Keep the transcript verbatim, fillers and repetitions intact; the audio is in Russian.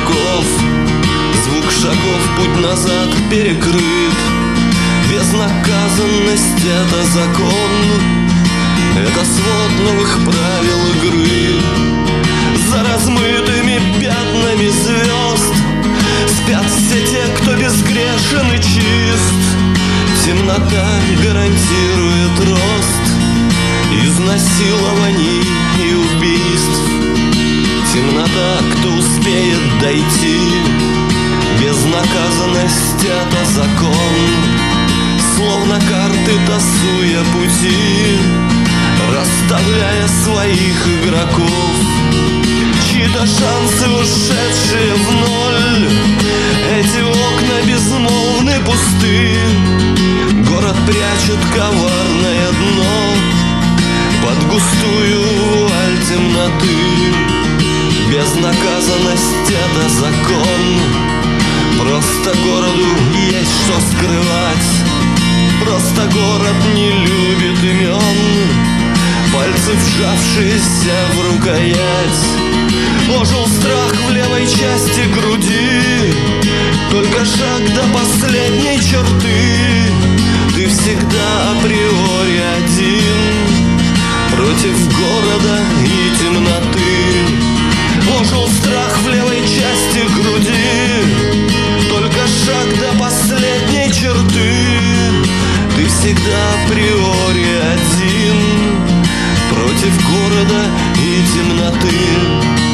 веков. Звук шагов, путь назад перекрыт. Безнаказанность — это закон, это свод новых правил игры. За размытыми пятнами звезд спят все те, кто безгрешен и чист. Темнота гарантирует рост изнасилований и убийств. Темнота, кто успеет дойти. Безнаказанность — это закон. Словно карты тасуя пути, расставляя своих игроков. Чьи-то шансы, ушедшие в ноль, эти окна безмолвны, пусты. Город прячет коварное дно под густую вуаль темноты. Безнаказанность — это закон. Просто городу есть что скрывать. Просто город не любит имен. Пальцы, вжавшиеся в рукоять. Ожил страх в левой части груди. Только шаг до последней черты. Ты всегда априори один против города и темноты. Ожил страх в левой части груди. Только шаг до последней черты. Ты всегда априори один против города и темноты.